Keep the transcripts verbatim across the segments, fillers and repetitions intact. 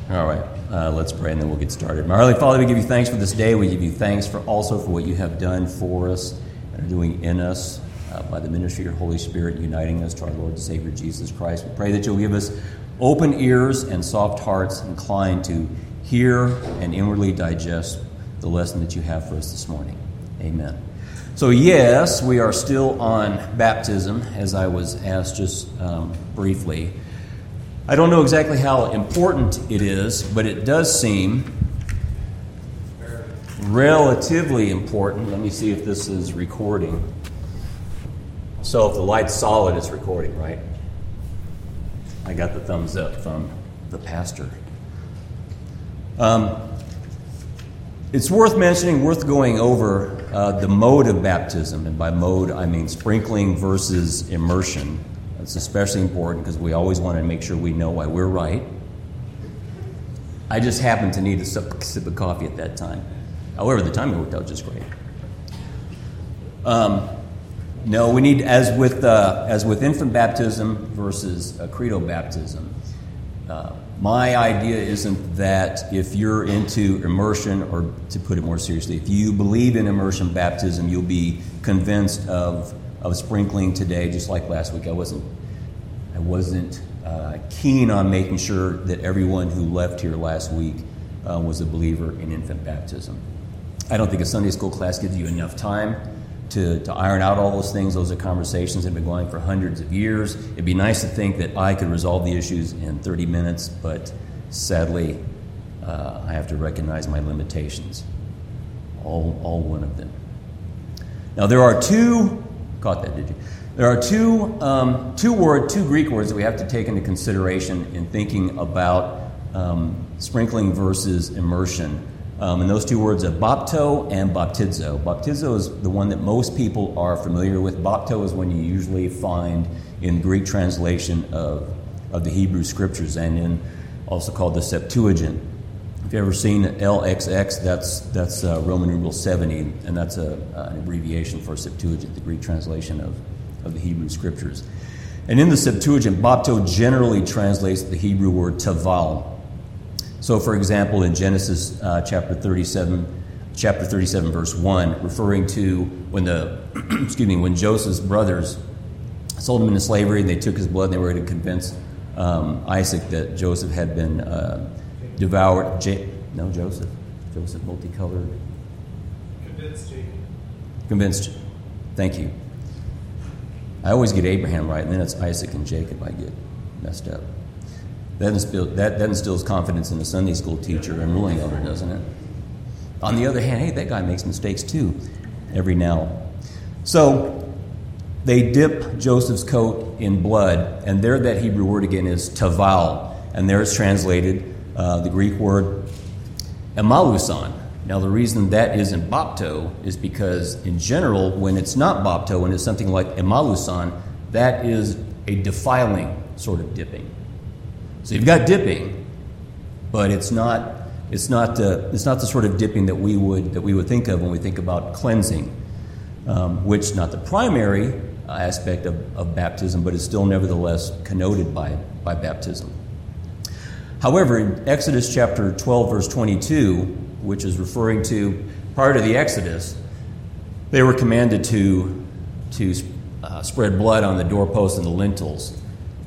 All right, uh, let's pray and then we'll get started. My Heavenly Father, we give you thanks for this day. We give you thanks for also for what you have done for us and are doing in us uh, by the ministry of your Holy Spirit, uniting us to our Lord and Savior Jesus Christ. We pray that you'll give us open ears and soft hearts inclined to hear and inwardly digest the lesson that you have for us this morning. Amen. So yes, we are still on baptism, as I was asked just um, briefly. I don't know exactly how important it is, but it does seem relatively important. Let me see if this is recording. So if the light's solid, it's recording, right? I got the thumbs up from the pastor. Um, it's worth mentioning, worth going over uh, the mode of baptism. And by mode, I mean sprinkling versus immersion. It's especially important because we always want to make sure we know why we're right. I just happened to need a sip, sip of coffee at that time. However, the timing worked out just great. Um, no, we need, as with uh, as with infant baptism versus uh, credo baptism, uh, my idea isn't that if you're into immersion, or to put it more seriously, if you believe in immersion baptism, you'll be convinced of of sprinkling today, just like last week. I wasn't I wasn't uh, keen on making sure that everyone who left here last week uh, was a believer in infant baptism. I don't think a Sunday school class gives you enough time to, to iron out all those things. Those are conversations that have been going for hundreds of years. It'd be nice to think that I could resolve the issues in thirty minutes, but sadly, uh, I have to recognize my limitations. All, all one of them. Now, there are two Caught that, did you? There are two um, two word, two Greek words that we have to take into consideration in thinking about um, sprinkling versus immersion. Um, and those two words are bapto and baptizo. Baptizo is the one that most people are familiar with. Bapto is one you usually find in Greek translation of, of the Hebrew Scriptures and in also called the Septuagint. If you've ever seen L X X, that's that's uh, Roman numeral seventy, and that's a, uh, an abbreviation for Septuagint, the Greek translation of, of the Hebrew Scriptures. And in the Septuagint, bapto generally translates the Hebrew word taval. So, for example, in Genesis uh, chapter thirty-seven, chapter thirty-seven, verse one, referring to when the excuse me, when Joseph's brothers sold him into slavery and they took his blood and they were going to convince um, Isaac that Joseph had been uh, devoured. J- no, Joseph. Joseph, multicolored. Convinced Jacob. Convinced. Thank you. I always get Abraham right, and then it's Isaac and Jacob I get messed up. That instills, that, that instills confidence in a Sunday school teacher and ruling elder, doesn't it? On the other hand, hey, that guy makes mistakes too, every now. So they dip Joseph's coat in blood, and there that Hebrew word again is taval, and there it's translated Uh, the Greek word emaluson. Now, the reason that isn't bapto is because, in general, when it's not bapto, when it's something like emaluson, that is a defiling sort of dipping. So you've got dipping, but it's not it's not the it's not the sort of dipping that we would that we would think of when we think about cleansing, um, which not the primary aspect of, of baptism, but is still nevertheless connoted by by baptism. However, in Exodus chapter twelve, verse twenty-two, which is referring to prior to the Exodus, they were commanded to to uh, spread blood on the doorposts and the lintels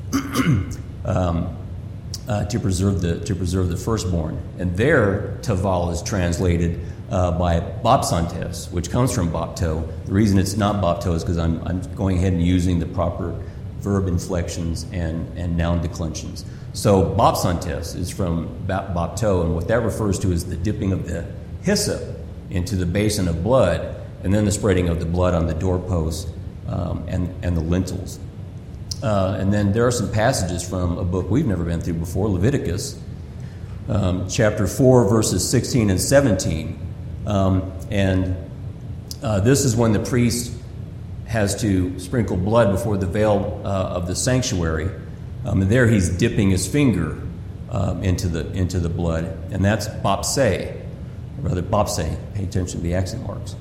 um, uh, to preserve the to preserve the firstborn. And there, taval is translated uh, by bapsantes, which comes from bapto. The reason it's not bapto is because I'm I'm going ahead and using the proper verb inflections and, and noun declensions. So bapsantes is from bapto, and what that refers to is the dipping of the hyssop into the basin of blood, and then the spreading of the blood on the doorposts um, and, and the lintels. Uh, and then there are some passages from a book we've never been through before, Leviticus, um, chapter four, verses sixteen and seventeen. Um, and uh, this is when the priest has to sprinkle blood before the veil uh, of the sanctuary. Um, and there he's dipping his finger um, into the into the blood, and that's bapse, or rather bapse. Pay attention to the accent marks.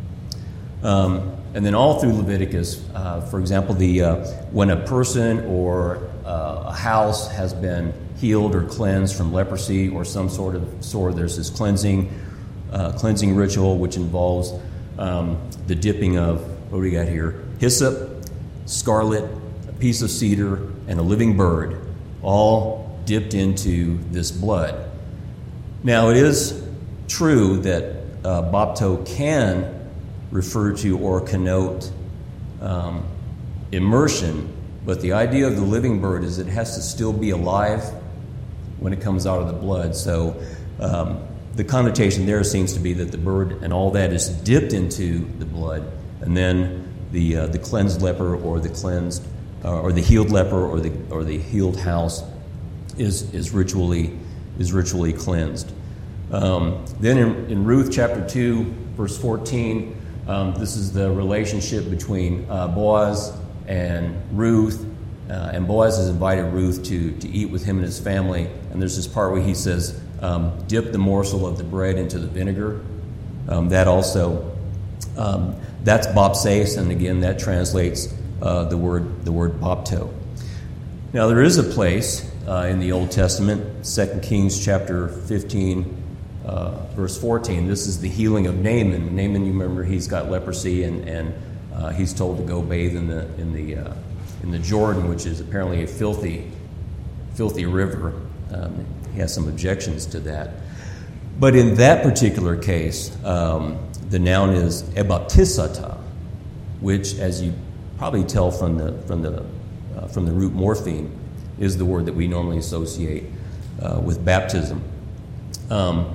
Um, and then all through Leviticus, uh, for example, the uh, when a person or uh, a house has been healed or cleansed from leprosy or some sort of sore. There's this cleansing uh, cleansing ritual which involves um, the dipping of, what do we got here? Hyssop, scarlet, a piece of cedar, and a living bird, all dipped into this blood. Now, it is true that uh, bapto can refer to or connote um, immersion, but the idea of the living bird is it has to still be alive when it comes out of the blood. So um, the connotation there seems to be that the bird and all that is dipped into the blood, and then the uh, the cleansed leper or the cleansed uh, or the healed leper or the or the healed house is is ritually is ritually cleansed. Um, then in, in Ruth chapter two, verse fourteen, um, this is the relationship between uh, Boaz and Ruth. Uh, and Boaz has invited Ruth to, to eat with him and his family. And there's this part where he says, um, dip the morsel of the bread into the vinegar. Um, that also, um, that's bapses, and again, that translates uh, the word the word bapto. Now, there is a place uh, in the Old Testament, Second Kings chapter fifteen, uh, verse fourteen. This is the healing of Naaman. Naaman, you remember, he's got leprosy, and, and uh, he's told to go bathe in the in the uh, in the Jordan, which is apparently a filthy, filthy river. Um, he has some objections to that. But in that particular case, um, the noun is ebaptisata, which, as you probably tell from the from the uh, from the root morpheme, is the word that we normally associate uh, with baptism. Um,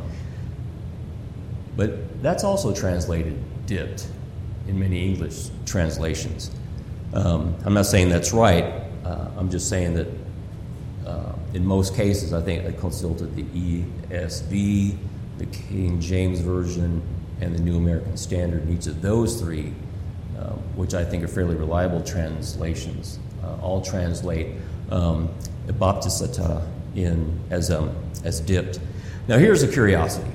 but that's also translated dipped in many English translations. Um, I'm not saying that's right. Uh, I'm just saying that uh, in most cases, I think I consulted the E S V, the King James Version, and the New American Standard. And each of those three, uh, which I think are fairly reliable translations, uh, all translate um, baptisata in as um, as dipped. Now, here's a curiosity.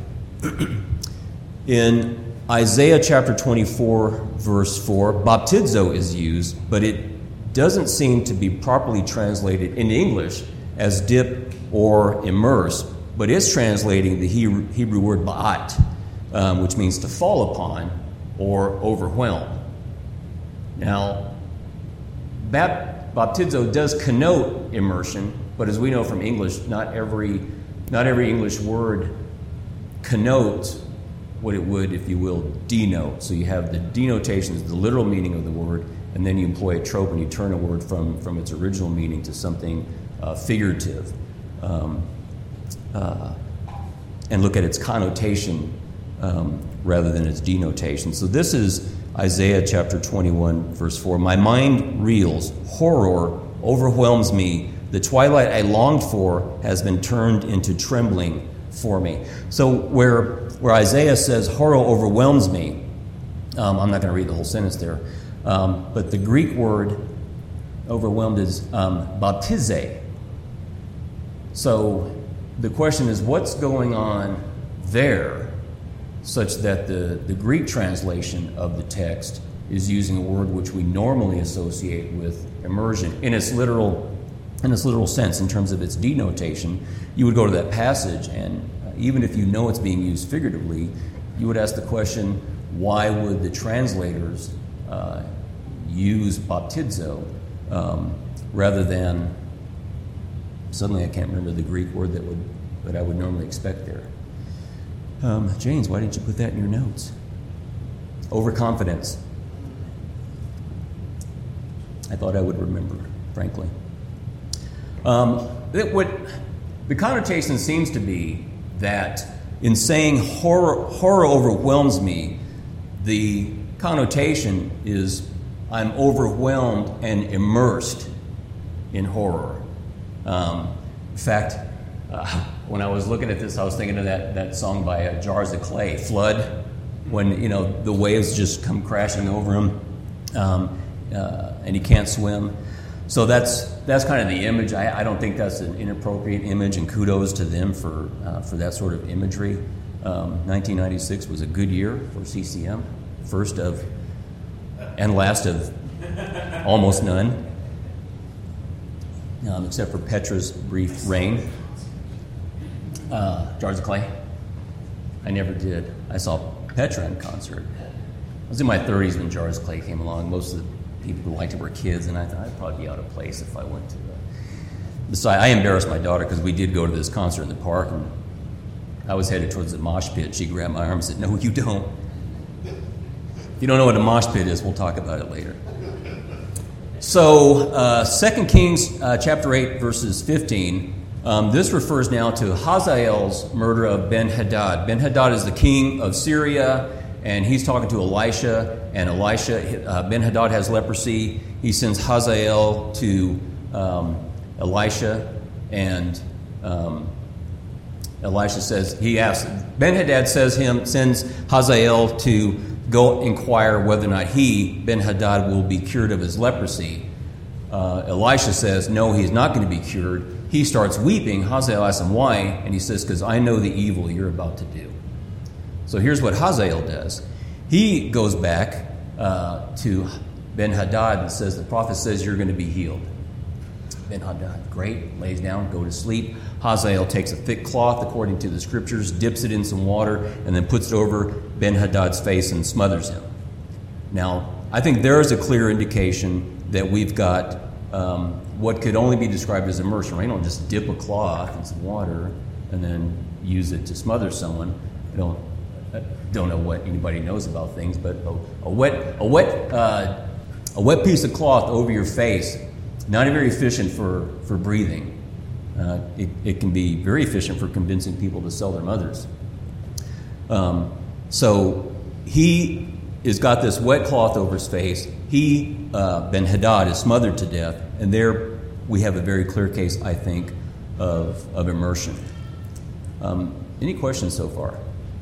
In Isaiah chapter twenty-four, verse four, baptizo is used, but it doesn't seem to be properly translated in English as dip or immerse, but it's translating the Hebrew word ba'at, um, which means to fall upon or overwhelm. Now, baptizo does connote immersion, but as we know from English, not every not every English word connotes what it would, if you will, denote. So you have the denotations, the literal meaning of the word, and then you employ a trope and you turn a word from, from its original meaning to something uh, figurative, um, uh, and look at its connotation um, rather than its denotation. So this is Isaiah chapter twenty-one, verse four. My mind reels, horror overwhelms me. The twilight I longed for has been turned into trembling for me. So where where Isaiah says horror overwhelms me, um, I'm not going to read the whole sentence there, um, but the Greek word overwhelmed is um, baptize. So the question is, what's going on there such that the, the Greek translation of the text is using a word which we normally associate with immersion in its literal in its literal sense, in terms of its denotation? You would go to that passage, and uh, even if you know it's being used figuratively, you would ask the question, why would the translators uh, use baptizo um, rather than, suddenly I can't remember the Greek word that would that I would normally expect there. Um, James, why didn't you put that in your notes? Overconfidence. I thought I would remember, frankly. Um, it would, the connotation seems to be that in saying horror, horror overwhelms me, the connotation is I'm overwhelmed and immersed in horror. Um, in fact, uh, when I was looking at this, I was thinking of that, that song by uh, Jars of Clay, Flood, when, you know, the waves just come crashing over him, um, uh, and he can't swim. So that's that's kind of the image. I, I don't think that's an inappropriate image, and kudos to them for uh, for that sort of imagery. Um, nineteen ninety-six was a good year for C C M, first of and last of almost none, um, except for Petra's brief reign. Uh, Jars of Clay? I never did. I saw Petra in concert. I was in my thirties when Jars of Clay came along. Most of the people who liked it were kids, and I thought I'd probably be out of place if I went to it. Besides, I embarrassed my daughter because we did go to this concert in the park, and I was headed towards the mosh pit. She grabbed my arm and said, "No, you don't. If you don't know what a mosh pit is, we'll talk about it later." So, uh, Second Kings uh, chapter eight, verses fifteen. Um, this refers now to Hazael's murder of Ben-Hadad. Ben-Hadad is the king of Syria, and he's talking to Elisha, and Elisha, uh, Ben-Hadad has leprosy. He sends Hazael to um, Elisha, and um, Elisha says, he asks, Ben-Hadad says him, sends Hazael to go inquire whether or not he, Ben-Hadad, will be cured of his leprosy. Uh, Elisha says, no, he's not going to be cured. He starts weeping. Hazael asks him why, and he says, because I know the evil you're about to do. So here's what Hazael does. He goes back uh, to Ben-Hadad and says, the prophet says you're going to be healed. Ben-Hadad, great, lays down, go to sleep. Hazael takes a thick cloth, according to the scriptures, dips it in some water, and then puts it over Ben-Hadad's face and smothers him. Now, I think there is a clear indication that we've got um, what could only be described as immersion. Right? You don't just dip a cloth in some water and then use it to smother someone. I don't, I don't know what anybody knows about things, but a, a wet, a wet, uh, a wet piece of cloth over your face, not very efficient for, for breathing. Uh, it, it can be very efficient for convincing people to sell their mothers. Um, so he has got this wet cloth over his face. He, uh, Ben-Hadad, is smothered to death. And there we have a very clear case, I think, of, of immersion. Um, any questions so far?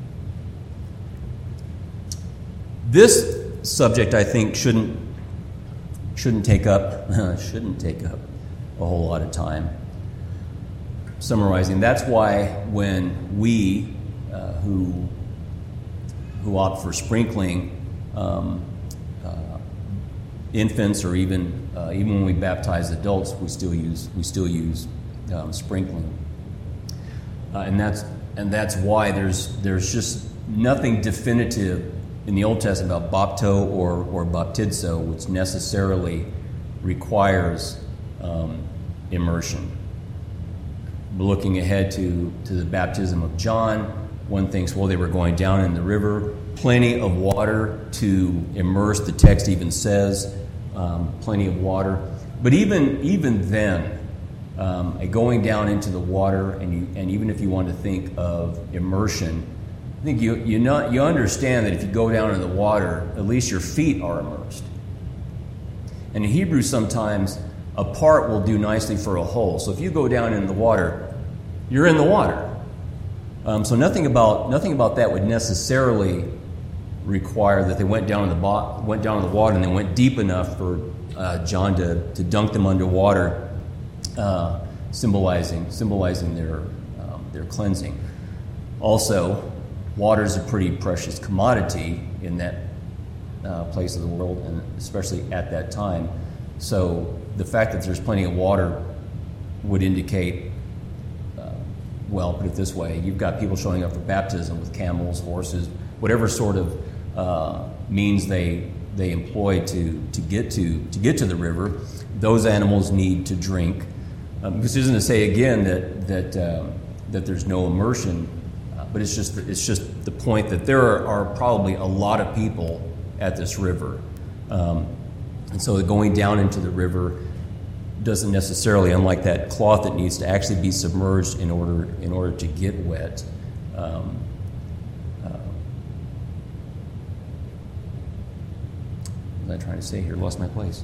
This subject, I think, shouldn't shouldn't take up shouldn't take up a whole lot of time. Summarizing, that's why when we uh, who who opt for sprinkling um, uh, infants, or even uh, even when we baptize adults, we still use we still use um, sprinkling, uh, and that's and that's why there's there's just nothing definitive in the Old Testament about bapto or or baptizo, which necessarily requires um, immersion. Looking ahead to, to the baptism of John, one thinks, well, they were going down in the river, plenty of water to immerse. The text even says um, plenty of water. But even even then, um, a going down into the water, and you, and even if you want to think of immersion, I think you you know you understand that if you go down in the water, at least your feet are immersed. And in Hebrew, sometimes a part will do nicely for a whole. So if you go down in the water, you're in the water. Um, so nothing about nothing about that would necessarily require that they went down in the bo- went down in the water and they went deep enough for uh, John to, to dunk them underwater, uh, symbolizing symbolizing their um, their cleansing. Also, water is a pretty precious commodity in that uh, place of the world, and especially at that time. So the fact that there's plenty of water would indicate, uh, well, put it this way, you've got people showing up for baptism with camels, horses, whatever sort of uh, means they they employ to to get to to get to the river. Those animals need to drink. Um, this isn't to say again that that um, that there's no immersion, uh, but it's just it's just the point that there are, are probably a lot of people at this river. Um, And so going down into the river doesn't necessarily, unlike that cloth that needs to actually be submerged in order in order to get wet. Um, uh, what was I trying to say here? Lost my place.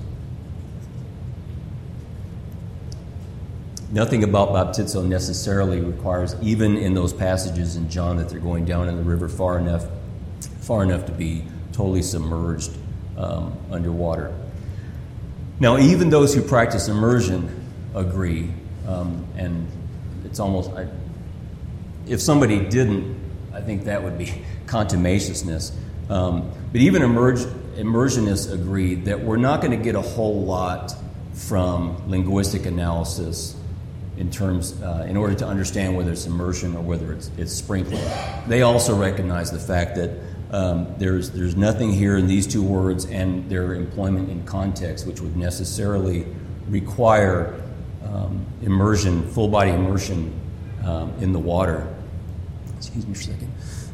Nothing about baptizo necessarily requires, even in those passages in John, that they're going down in the river far enough, far enough to be totally submerged um, underwater. Now, even those who practice immersion agree, um, and it's almost, I, if somebody didn't, I think that would be contumaciousness. Um, but even immerge, immersionists agree that we're not going to get a whole lot from linguistic analysis in terms, uh, in order to understand whether it's immersion or whether it's, it's sprinkling. They also recognize the fact that um, there's there's nothing here in these two words and their employment in context which would necessarily require um, immersion, full body immersion um, in the water. Excuse me for a second.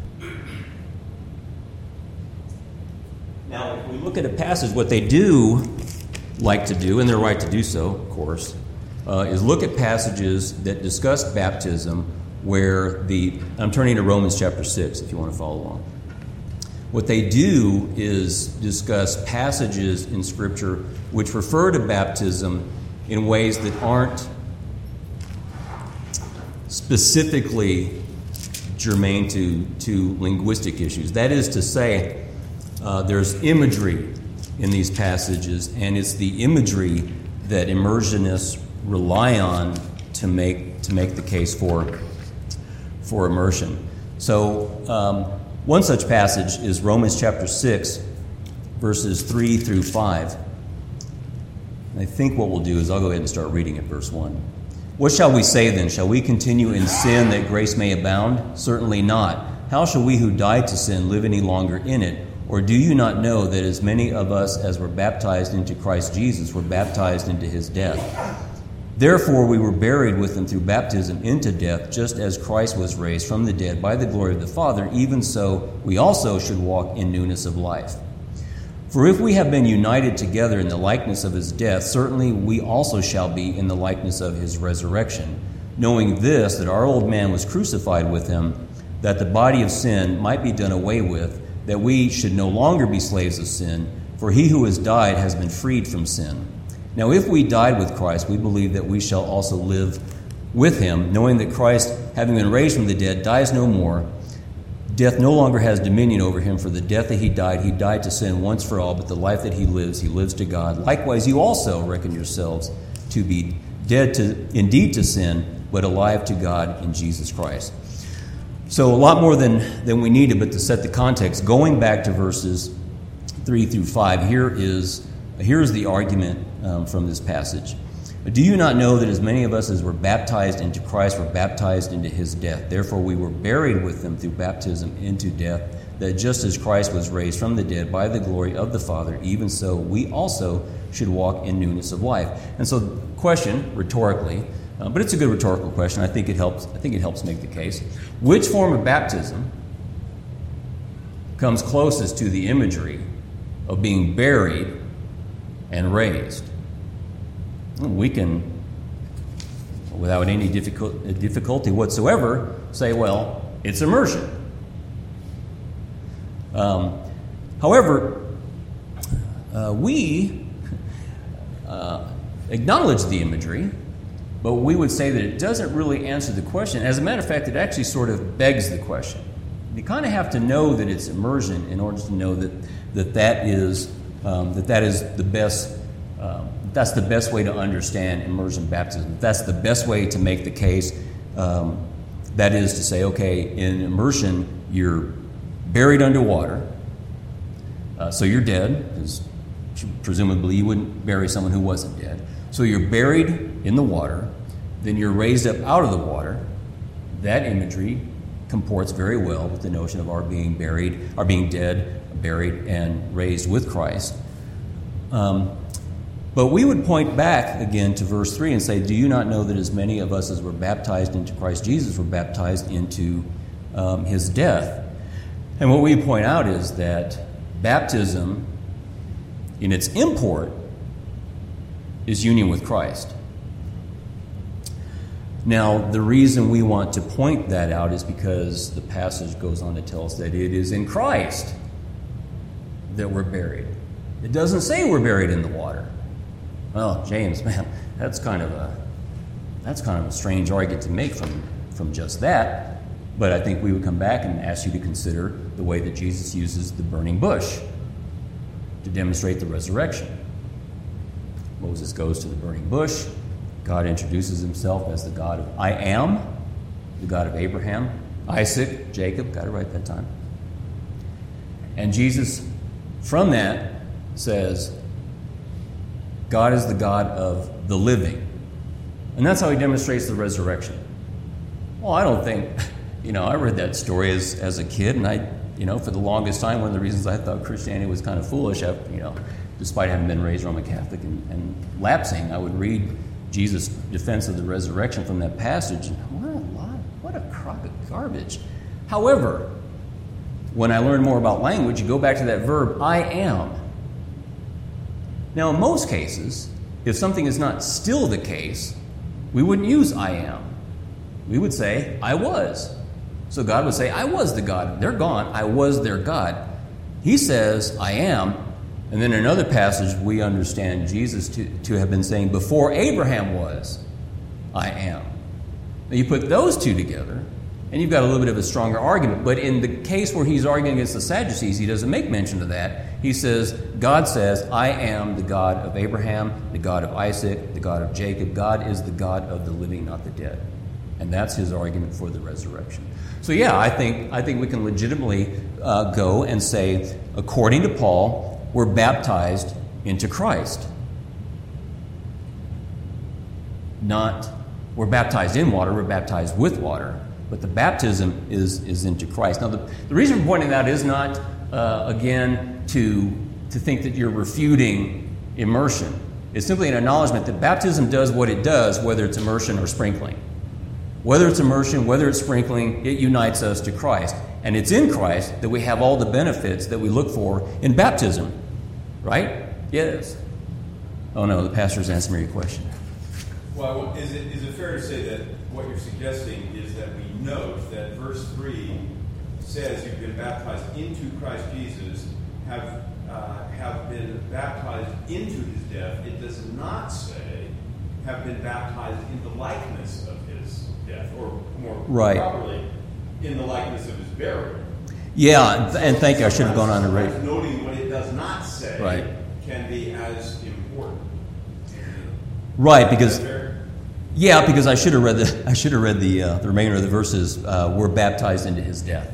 Now, if we look at a passage, what they do like to do, and they're right to do so, of course, uh, is look at passages that discuss baptism where the, I'm turning to Romans chapter six if you want to follow along. What they do is discuss passages in Scripture which refer to baptism in ways that aren't specifically germane to, to linguistic issues. That is to say, uh, there's imagery in these passages, and it's the imagery that immersionists rely on to make to make the case for for immersion. So um, one such passage is Romans chapter six, verses three through five. And I think what we'll do is I'll go ahead and start reading at verse one. What shall we say then? Shall we continue in sin that grace may abound? Certainly not. How shall we who died to sin live any longer in it? Or do you not know that as many of us as were baptized into Christ Jesus were baptized into his death? Therefore we were buried with him through baptism into death, just as Christ was raised from the dead by the glory of the Father, even so we also should walk in newness of life. For if we have been united together in the likeness of his death, certainly we also shall be in the likeness of his resurrection, knowing this, that our old man was crucified with him, that the body of sin might be done away with, that we should no longer be slaves of sin, for he who has died has been freed from sin. Now if we died with Christ, we believe that we shall also live with him, knowing that Christ, having been raised from the dead, dies no more. Death no longer has dominion over him, for the death that he died, he died to sin once for all, but the life that he lives, he lives to God. Likewise, you also reckon yourselves to be dead to indeed to sin, but alive to God in Jesus Christ. So a lot more than, than we needed, but to set the context, going back to verses three through five, here is here's the argument um, from this passage. Do you not know that as many of us as were baptized into Christ were baptized into his death? Therefore we were buried with him through baptism into death, that just as Christ was raised from the dead by the glory of the Father, even so we also should walk in newness of life. And so the question, rhetorically, uh, but it's a good rhetorical question. I think it helps. I think it helps make the case. Which form of baptism comes closest to the imagery of being buried and raised? We can, without any difficulty whatsoever, say, well, it's immersion. Um, however, uh, we uh, acknowledge the imagery, but we would say that it doesn't really answer the question. As a matter of fact, it actually sort of begs the question. You kind of have to know that it's immersion in order to know that that, that is um, that that is the best. Um, That's the best way to understand immersion baptism. That's the best way to make the case. Um, that is to say, okay, in immersion, you're buried underwater, uh, so you're dead, because presumably you wouldn't bury someone who wasn't dead. So you're buried in the water, then you're raised up out of the water. That imagery comports very well with the notion of our being buried, our being dead, buried, and raised with Christ. Um, But we would point back again to verse three and say, do you not know that as many of us as were baptized into Christ Jesus were baptized into um, his death? And what we point out is that baptism, in its import, is union with Christ. Now, the reason we want to point that out is because the passage goes on to tell us that it is in Christ that we're buried. It doesn't say we're buried in the water. Well, James, man, that's kind of a that's kind of a strange argument to make from, from just that. But I think we would come back and ask you to consider the way that Jesus uses the burning bush to demonstrate the resurrection. Moses goes to the burning bush. God introduces himself as the God of I am, the God of Abraham, Isaac, Jacob, got it right that time. And Jesus, from that, says, God is the God of the living. And that's how he demonstrates the resurrection. Well, I don't think, you know, I read that story as, as a kid, and I, you know, for the longest time, one of the reasons I thought Christianity was kind of foolish, I, you know, despite having been raised Roman Catholic and, and lapsing, I would read Jesus' defense of the resurrection from that passage, and what a lot, what a crock of garbage. However, when I learned more about language, you go back to that verb, I am. Now, in most cases, if something is not still the case, we wouldn't use I am. We would say, I was. So God would say, I was the God. They're gone. I was their God. He says, I am. And then in another passage, we understand Jesus to, to have been saying, before Abraham was, I am. Now you put those two together, and you've got a little bit of a stronger argument. But in the case where he's arguing against the Sadducees, he doesn't make mention of that. He says, God says, I am the God of Abraham, the God of Isaac, the God of Jacob. God is the God of the living, not the dead. And that's his argument for the resurrection. So yeah, I think I think we can legitimately uh, go and say, according to Paul, we're baptized into Christ. Not, we're baptized in water, we're baptized with water. But the baptism is, is into Christ. Now, the, the reason for pointing that out is not, uh, again, to, to think that you're refuting immersion. It's simply an acknowledgement that baptism does what it does, whether it's immersion or sprinkling. Whether it's immersion, whether it's sprinkling, it unites us to Christ. And it's in Christ that we have all the benefits that we look for in baptism. Right? Yes. Oh, no, the pastor's answering me your question. Well, is it is it fair to say that what you're suggesting is that we note that verse three says you've been baptized into Christ Jesus, have uh, have been baptized into his death. It does not say have been baptized in the likeness of his death, or more right. properly, in the likeness of his burial. Yeah, and thank you. I should have gone on to read. Noting what it does not say right. can be as important. Right, because yeah, because I should have read the I should have read the uh, the remainder of the verses. Uh, we're baptized into his death.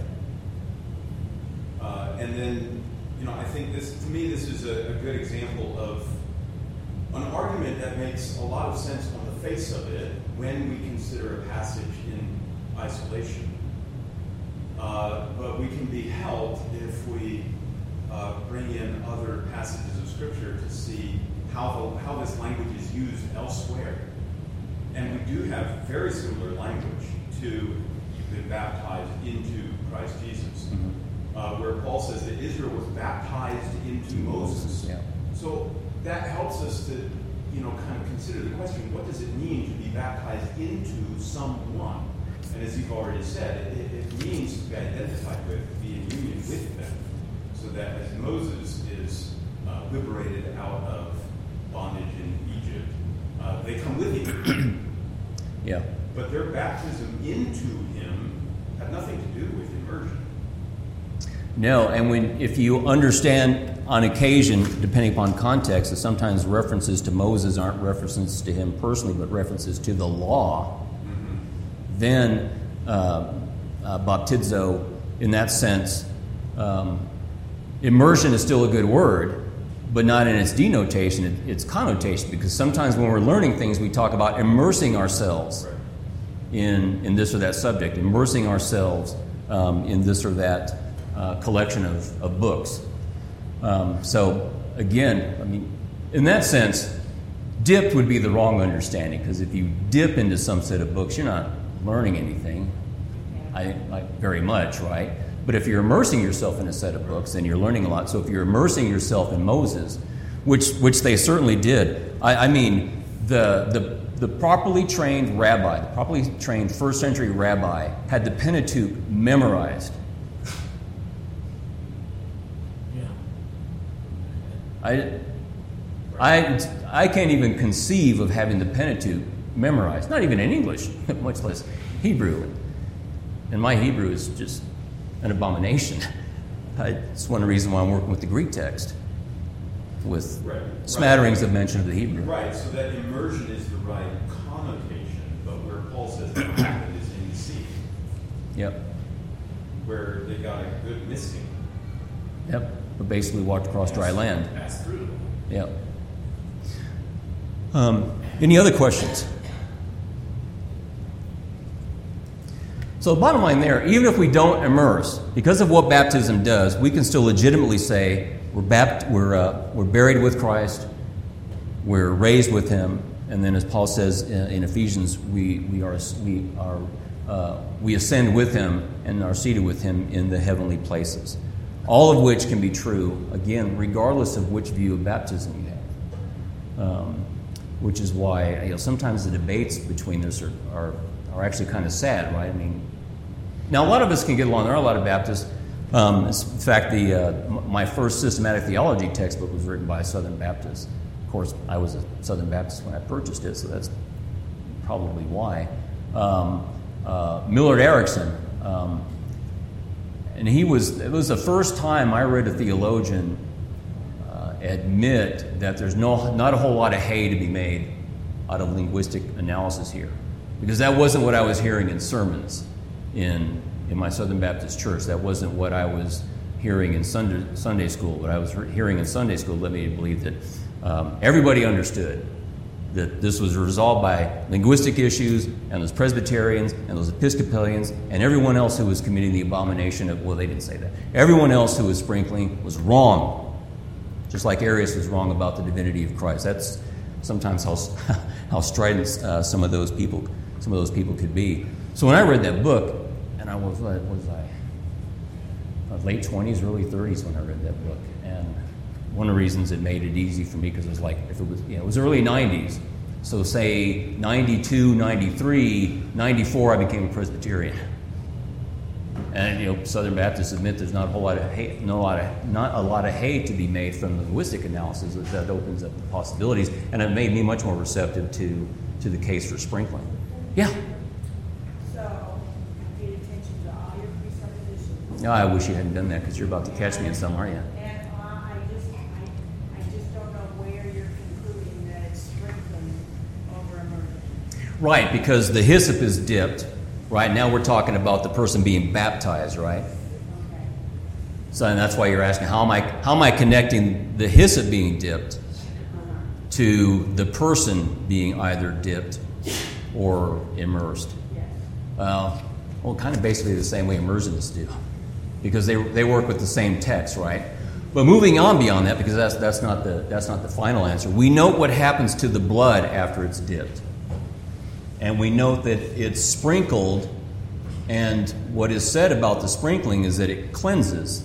Uh, and then, you know, I think this to me this is a, a good example of an argument that makes a lot of sense on the face of it when we consider a passage in isolation. Uh, but we can be helped if we uh, bring in other passages of Scripture to see how the, how this language is used elsewhere. And we do have very similar language to you've been baptized into Christ Jesus, mm-hmm. uh, where Paul says that Israel was baptized into Moses. Yeah. So that helps us to, you know, kind of consider the question: what does it mean to be baptized into someone? And as you've already said, it, it means to be identified with, to be in union with them, so that as Moses is uh, liberated out of bondage in Egypt, uh, they come with him. Yeah. But their baptism into him had nothing to do with immersion. No, and when if you understand on occasion, depending upon context, that sometimes references to Moses aren't references to him personally, but references to the law, mm-hmm. then uh, uh, baptizo, in that sense, um, immersion is still a good word, but not in its denotation, its connotation, because sometimes when we're learning things, we talk about immersing ourselves right. in, in this or that subject, immersing ourselves um, in this or that uh, collection of, of books. Um, so, again, I mean, in that sense, dipped would be the wrong understanding, because if you dip into some set of books, you're not learning anything, I, I very much, right? But if you're immersing yourself in a set of books, then you're learning a lot. So if you're immersing yourself in Moses, which which they certainly did, I, I mean, the, the the properly trained rabbi, the properly trained first century rabbi, had the Pentateuch memorized. Yeah. I, I, I can't even conceive of having the Pentateuch memorized, not even in English, much less Hebrew. And my Hebrew is just an abomination. It's one reason why I'm working with the Greek text, with right. smatterings right. of mention of the Hebrew. Right, so that immersion is the right connotation, but where Paul says that happened is in the sea. Yep. Where they got a good misting. Yep, but basically walked across dry land. Passed through. Yep. Um, any other questions? So the bottom line there, even if we don't immerse, because of what baptism does, we can still legitimately say we're bapt- we're uh, we're buried with Christ, we're raised with Him, and then as Paul says in, in Ephesians, we we are we are uh, we ascend with Him and are seated with Him in the heavenly places. All of which can be true again, regardless of which view of baptism you have. Um, which is why you know sometimes the debates between us are, are are actually kind of sad, right? I mean, now a lot of us can get along. There are a lot of Baptists. Um, in fact, the uh, my first systematic theology textbook was written by a Southern Baptist. Of course, I was a Southern Baptist when I purchased it, so that's probably why. Um, uh, Millard Erickson, um, and he was. It was the first time I read a theologian uh, admit that there's no not a whole lot of hay to be made out of linguistic analysis here. Because that wasn't what I was hearing in sermons in in my Southern Baptist church. That wasn't what I was hearing in Sunday, Sunday school. What I was hearing in Sunday school led me to believe that um, everybody understood that this was resolved by linguistic issues, and those Presbyterians, and those Episcopalians, and everyone else who was committing the abomination of, well, they didn't say that. Everyone else who was sprinkling was wrong. Just like Arius was wrong about the divinity of Christ. That's sometimes how, how strident uh, some of those people Some of those people could be. So when I read that book, and I was, what was I? Late twenties, early thirties when I read that book. And one of the reasons it made it easy for me, because it was like, if it was, you know, it was early nineties. So say ninety-two, ninety-three, ninety-four, I became a Presbyterian. And you know, Southern Baptists admit there's not a whole lot of hay, no lot of, not a lot of hay to be made from linguistic analysis. That, that opens up the possibilities, and it made me much more receptive to to the case for sprinkling. Yeah. So, I paid attention to all your presuppositions. No, I wish you hadn't done that, because you're about to catch me in some, aren't you? And uh, I just, I, I just don't know where you're concluding that it's sprinkling over immersion. Right, because the hyssop is dipped. Right now, we're talking about the person being baptized, right? Okay. So, and that's why you're asking, how am I, how am I connecting the hyssop being dipped to the person being either dipped or immersed? Yes. Uh, well, kind of basically the same way immersionists do, because they they work with the same text, right? But moving on beyond that, because that's that's not the that's not the final answer. We note what happens to the blood after it's dipped, and we note that it's sprinkled. And what is said about the sprinkling is that it cleanses.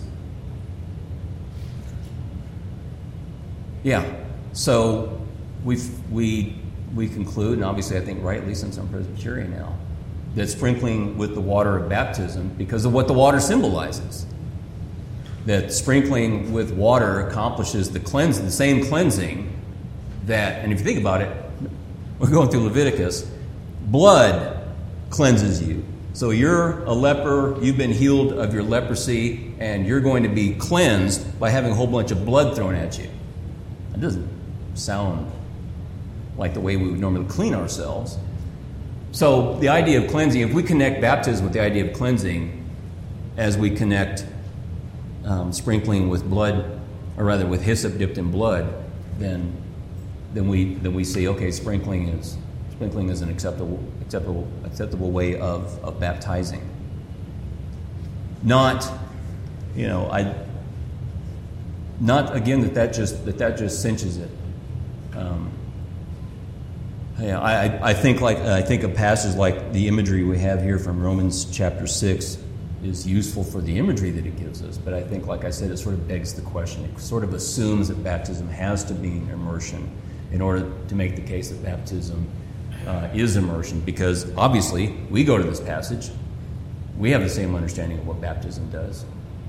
Yeah. So we we. We conclude, and obviously I think rightly, since I'm Presbyterian now, that sprinkling with the water of baptism, because of what the water symbolizes, that sprinkling with water accomplishes the cleanse, the same cleansing that, and if you think about it, we're going through Leviticus, blood cleanses you. So you're a leper, you've been healed of your leprosy, and you're going to be cleansed by having a whole bunch of blood thrown at you. That doesn't sound like the way we would normally clean ourselves. So the idea of cleansing, if we connect baptism with the idea of cleansing, as we connect um, sprinkling with blood, or rather with hyssop dipped in blood, then then we then we see, okay, sprinkling is sprinkling is an acceptable acceptable acceptable way of, of baptizing. Not, you know, I not again that that just that that just cinches it. Um, Yeah, I, I think like I think a passage like the imagery we have here from Romans chapter six is useful for the imagery that it gives us. But I think, like I said, it sort of begs the question. It sort of assumes that baptism has to be immersion in order to make the case that baptism uh, is immersion. Because obviously, we go to this passage, we have the same understanding of what baptism does.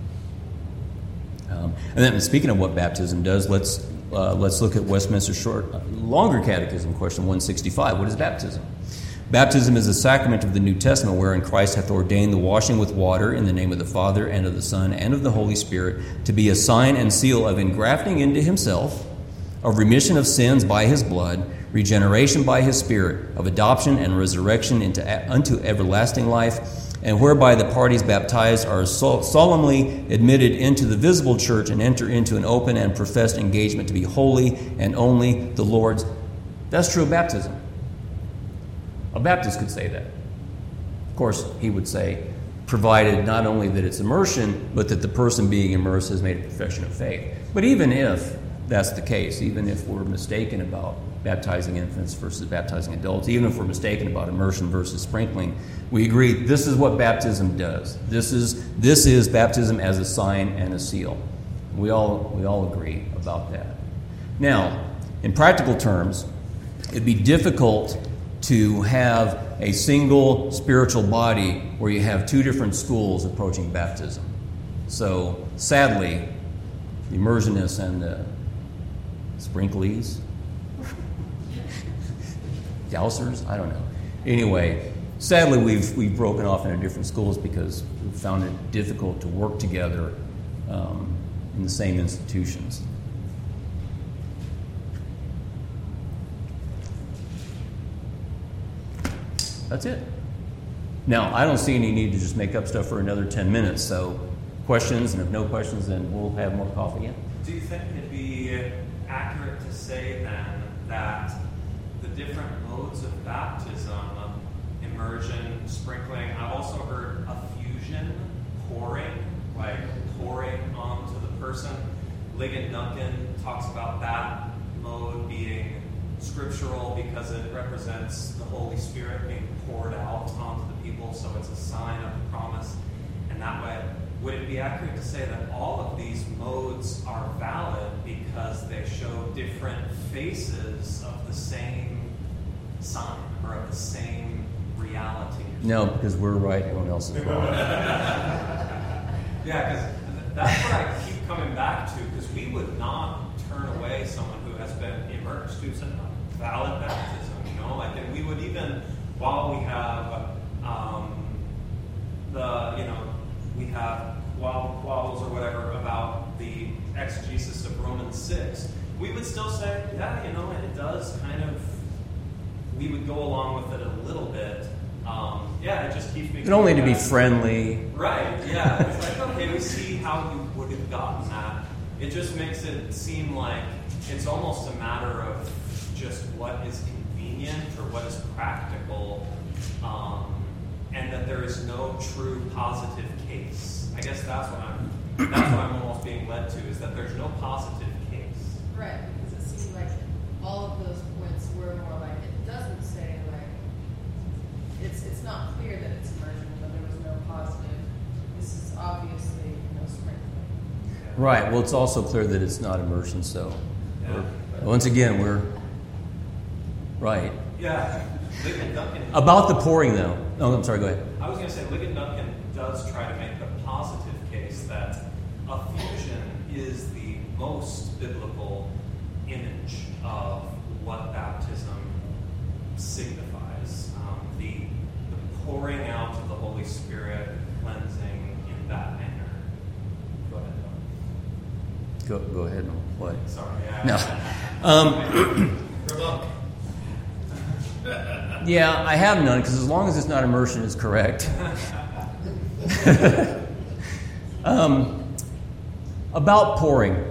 Um, and then, speaking of what baptism does, let's Uh, let's look at Westminster Short, uh, longer Catechism, question one sixty-five. What is baptism? Baptism is a sacrament of the New Testament wherein Christ hath ordained the washing with water in the name of the Father and of the Son and of the Holy Spirit to be a sign and seal of engrafting into himself, of remission of sins by his blood, regeneration by his Spirit, of adoption and resurrection into unto everlasting life, and whereby the parties baptized are sol- solemnly admitted into the visible church and enter into an open and professed engagement to be holy and only the Lord's. That's true of baptism. A Baptist could say that. Of course, he would say, provided not only that it's immersion, but that the person being immersed has made a profession of faith. But even if that's the case, even if we're mistaken about baptizing infants versus baptizing adults, even if we're mistaken about immersion versus sprinkling, we agree this is what baptism does. This is this is baptism as a sign and a seal. We all we all agree about that. Now, in practical terms, it'd be difficult to have a single spiritual body where you have two different schools approaching baptism. So, sadly, the immersionists and the sprinklies, dousers, I don't know. Anyway, sadly, we've we've broken off into different schools because we've found it difficult to work together um, in the same institutions. That's it. Now, I don't see any need to just make up stuff for another ten minutes, so questions, and if no questions, then we'll have more coffee. Yeah? Do you think it'd be accurate to say then that the different modes of baptism, immersion, sprinkling, I've also heard effusion, pouring, like pouring onto the person. Ligon Duncan talks about that mode being scriptural because it represents the Holy Spirit being poured out onto the people, so it's a sign of the promise. And that way, would it be accurate to say that all of these modes are valid because they show different faces of the same sign or of the same reality? No, because we're right, everyone else is wrong. Yeah, because that's what I keep coming back to, because we would not turn away someone who has been immersed, who's a valid baptism, you know, like, and we would even, while we have um, the, you know, we have quabbles or whatever about the exegesis of Romans six, we would still say, yeah, you know, it does kind of, we would go along with it a little bit. Um, yeah, it just keeps me... But only to be friendly. Right, yeah. It's like, okay, we see how you would have gotten that. It just makes it seem like it's almost a matter of just what is convenient or what is practical, um, and that there is no true positive case. I guess that's what I'm that's what I'm almost being led to, is that there's no positive case. Right, because it seems like all of those points were more like, it doesn't say like, it's it's not clear that it's immersion, but there was no positive. This is obviously no sprinkling. Right, well, it's also clear that it's not immersion, so Yeah. we're- once again, we're right. Yeah. Ligon Duncan. About the pouring, though. Oh, I'm sorry, go ahead. I was going to say, Ligon Duncan does try to make the positive case that effusion is the most biblical image of what baptism signifies. Um, the, the pouring out of the Holy Spirit, cleansing in that manner. Go ahead, Doug. Go, go ahead and play. Sorry. Yeah. No. Um, Rebuke. yeah, I have none, because as long as it's not immersion, it's correct. um, about pouring.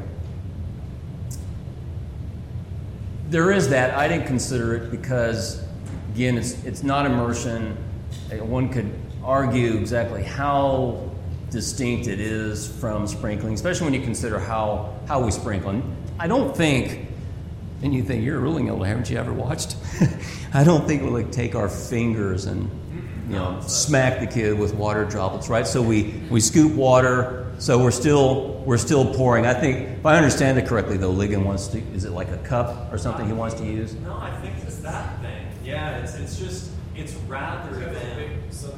There is that. I didn't consider it because, again, it's it's not immersion. One could argue exactly how distinct it is from sprinkling, especially when you consider how, how we sprinkle. And I don't think, and you think, you're a ruling elder, haven't you ever watched? I don't think we'll like take our fingers and, you know, smack the kid with water droplets, right? So we, we scoop water, so we're still we're still pouring. I think, if I understand it correctly, though, Ligon wants to, is it like a cup or something he wants to use? No, I think it's that thing. Yeah, it's it's just, it's rather than...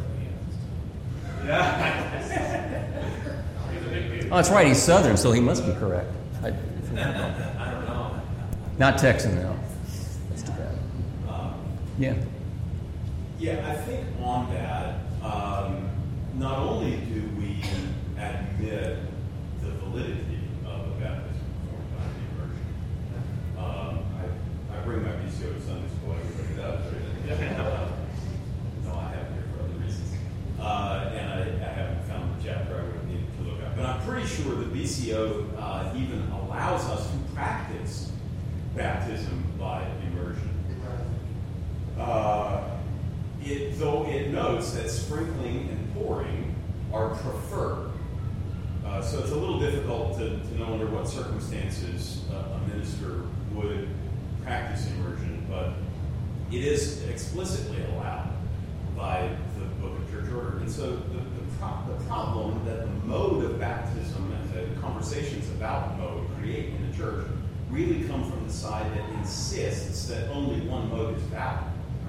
Yeah. Oh, that's right, he's Southern, so he must be correct. I, I don't know. not Texan, though. That's too bad. Um, Yeah. Yeah, I think on that, um, not only do we admit the validity of a baptism performed by the immersion, um, I, I bring my B C O to Sunday school, I look it up. Uh, no, I have here for other reasons. Uh, and I, I haven't found the chapter I would have needed to look up. But I'm pretty sure the B C O uh, even allows us to practice baptism by immersion. Uh, it, though it notes that sprinkling and pouring are preferred. Uh, so it's a little difficult to, to know under what circumstances uh, a minister would practice immersion, but it is explicitly allowed by the Book of Church Order. And so the, the, pro- the problem that the mode of baptism and the conversations about mode create in the church really come from the side that insists that only one mode is valid.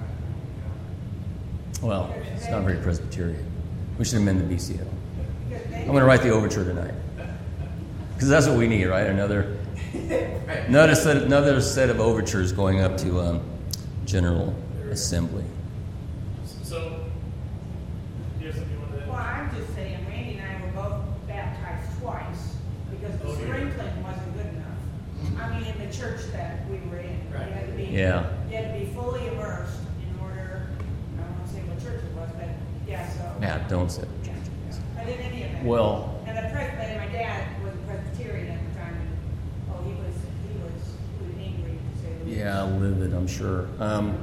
Well, it's not very Presbyterian. We should amend the B C L. I'm going to write the overture tonight. Because that's what we need, right? Another another set, another set of overtures going up to um, General Assembly. So, here's something you want to Well, I'm just saying, Randy and I were both baptized twice because the Oh, dear. sprinkling wasn't good enough. I mean, in the church that we were in, Right. you had to be, Yeah. you had to be fully immersed in order. I don't want to say what church it was, but yeah. So Yeah, don't say. Yeah, yeah. But in any event. Well, And the pres- and my dad was a Presbyterian at the time. And, oh, he was he was he was angry to say the least. yeah, livid, I'm sure. Um,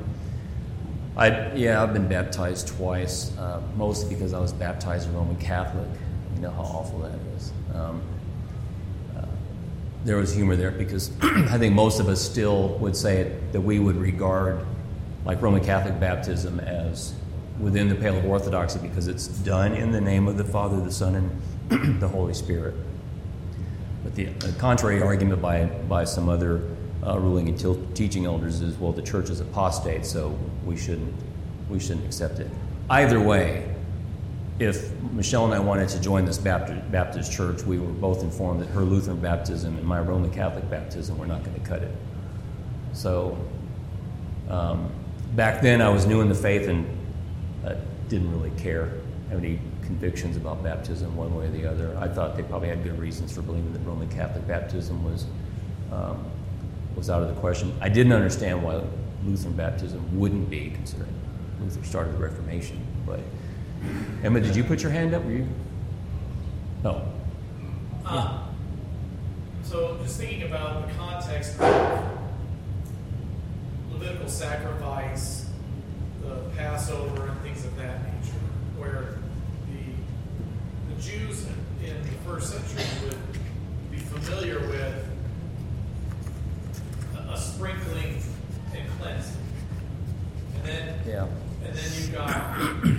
I yeah, I've been baptized twice, uh, mostly because I was baptized a Roman Catholic. You know how awful that is. Um, uh, there was humor there because I think most of us still would say that we would regard like Roman Catholic baptism as within the pale of orthodoxy because it's done in the name of the Father, the Son, and the Holy Spirit. But the, the contrary argument by by some other uh, ruling and til- teaching elders is, well, the church is apostate, so we shouldn't we shouldn't accept it. Either way, if Michelle and I wanted to join this Baptist, Baptist church, we were both informed that her Lutheran baptism and my Roman Catholic baptism were not going to cut it. So um, back then, I was new in the faith and uh, didn't really care, have any convictions about baptism one way or the other. I thought they probably had good reasons for believing that Roman Catholic baptism was um, was out of the question. I didn't understand why Lutheran baptism wouldn't be, considering Luther started the Reformation. But Emma, did you put your hand up? Were you? No. Uh, so, just thinking about the context of Levitical sacrifice, the Passover, and things of that nature, where the the Jews in the first century would be familiar with a, a sprinkling and cleansing, and then Yeah. and then you've got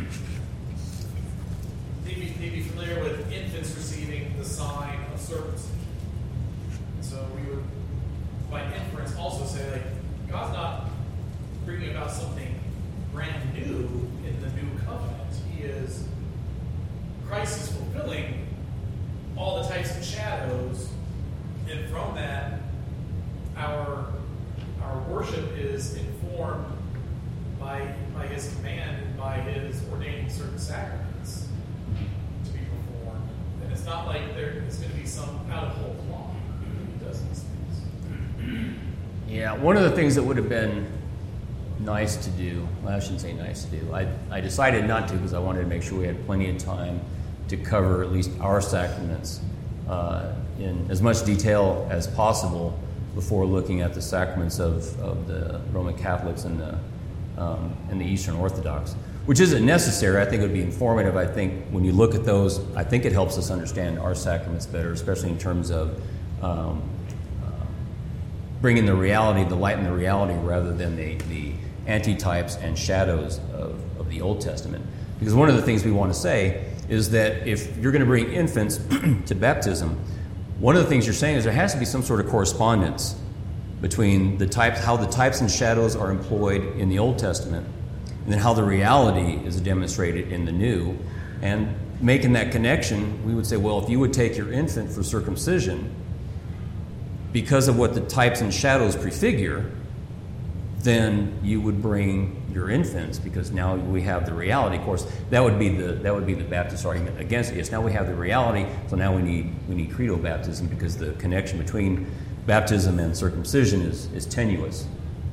they'd be, they'd be familiar with infants receiving the sign of circumcision. So we would, by inference, also say, like, God's not bringing about something brand new in the new covenant. He is, Christ is fulfilling all the types and shadows, and from that, our our worship is informed by by His command and by His ordaining certain sacraments to be performed. And it's not like there is going to be some out of whole cloth He does these things. Yeah, one of the things that would have been nice to do, well, I shouldn't say nice to do, I, I decided not to because I wanted to make sure we had plenty of time to cover at least our sacraments uh, in as much detail as possible before looking at the sacraments of, of the Roman Catholics and the, um, and the Eastern Orthodox, which isn't necessary. I think it would be informative. I think when you look at those, I think it helps us understand our sacraments better, especially in terms of um, bringing the reality, the light and the reality, rather than the, the antitypes and shadows of, of the Old Testament. Because one of the things we want to say is that if you're going to bring infants to baptism, one of the things you're saying is there has to be some sort of correspondence between the types, how the types and shadows are employed in the Old Testament, and then how the reality is demonstrated in the New. And making that connection, we would say, well, if you would take your infant for circumcision, because of what the types and shadows prefigure, then you would bring your infants, because now we have the reality. Of course, that would be the that would be the Baptist argument against it. Yes, now we have the reality, so now we need we need credo baptism, because the connection between baptism and circumcision is, is tenuous.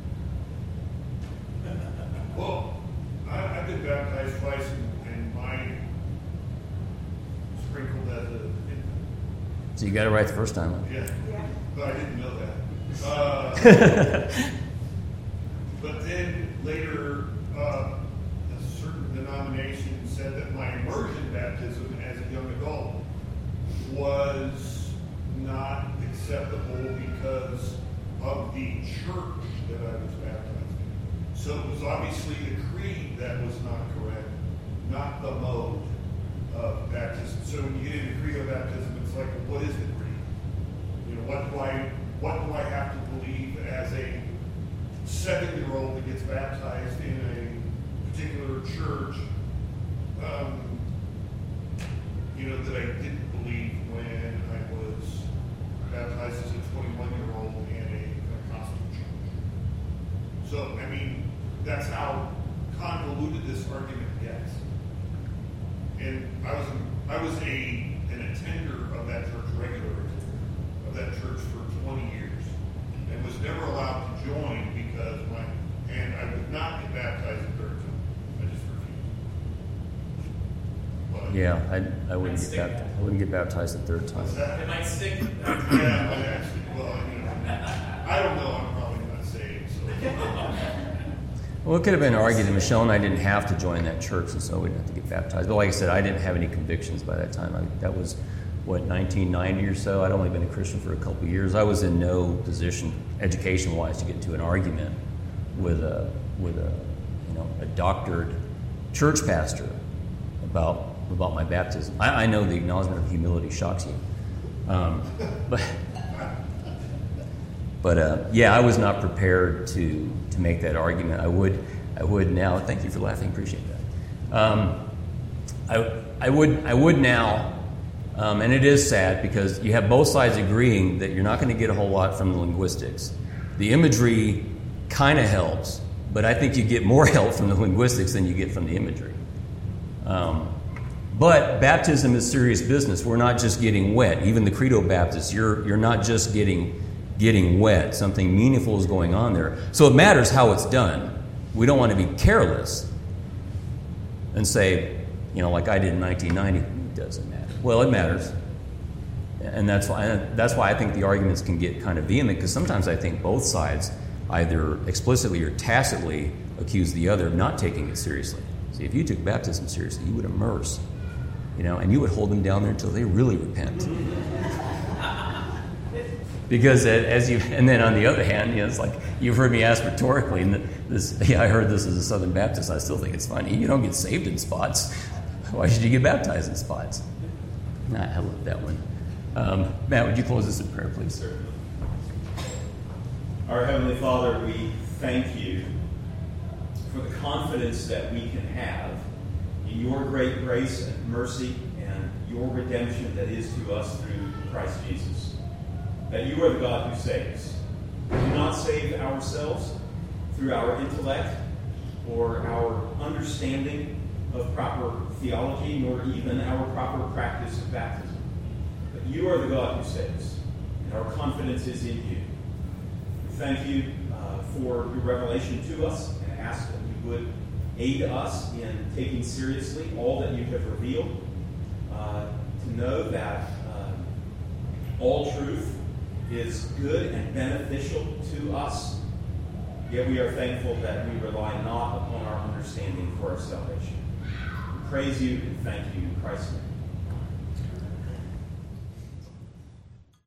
Well, I, I've been baptized twice, and, and mine sprinkled as a infant. So you got it right the first time. Huh? Yeah, Yeah. but I didn't know that. Uh, but then later, uh, acceptable because of the church that I was baptized in. So it was obviously the creed that was not correct, not the mode of baptism. So when you get into creed of baptism, it's like, what is the creed? You know, what do I what do I have to believe as a seven-year-old that gets baptized in a particular church? Um, you know, that I didn't believe when I was baptized as a twenty-one-year-old in a Pentecostal church. So, I mean, that's how convoluted this argument gets. And I was I was a an attender of that church, regular of that church for twenty years, and was never allowed to join because my and I would not get baptized a third time. I just refused. But, Yeah, I, I wouldn't Might get baptized. I wouldn't get baptized a third time. what's that? It might stick. Yeah, but actually, well, you know, I don't know. I'm probably not saved. So. Well, it could have been argued that Michelle and I didn't have to join that church, and so we didn't have to get baptized. But like I said, I didn't have any convictions by that time. I, that was, what, nineteen ninety or so? I'd only been a Christian for a couple of years. I was in no position, education-wise, to get into an argument with a with a you know a doctored church pastor about about my baptism. I, I know the acknowledgement of humility shocks you, um, but. But uh, yeah, I was not prepared to to make that argument. I would I would now. Thank you for laughing. Appreciate that. Um, I I would I would now, um, and it is sad because you have both sides agreeing that you're not going to get a whole lot from the linguistics. The imagery kind of helps, but I think you get more help from the linguistics than you get from the imagery. Um, but baptism is serious business. We're not just getting wet. Even the Credo Baptists, you're you're not just getting. getting wet. Something meaningful is going on there. So it matters how it's done. We don't want to be careless and say, you know, like I did in nineteen ninety, it doesn't matter. Well, it matters. And that's why that's why I think the arguments can get kind of vehement, because sometimes I think both sides either explicitly or tacitly accuse the other of not taking it seriously. See, if you took baptism seriously, you would immerse, you know, and you would hold them down there until they really repent. Because as you, and then on the other hand, you know, it's like you've heard me ask rhetorically, and this, yeah, I heard this as a Southern Baptist. I still think it's funny. You don't get saved in spots. Why should you get baptized in spots? Nah, I love that one. Um, Matt, would you close this in prayer, please? Sir. Our Heavenly Father, we thank you for the confidence that we can have in your great grace and mercy and your redemption that is to us through Christ Jesus. That you are the God who saves. We do not save ourselves through our intellect or our understanding of proper theology, nor even our proper practice of baptism. But you are the God who saves, and our confidence is in you. We thank you uh, for your revelation to us, and ask that you would aid us in taking seriously all that you have revealed, uh, to know that uh, all truth is good and beneficial to us, yet we are thankful that we rely not upon our understanding for our salvation. We praise you and thank you in Christ's name.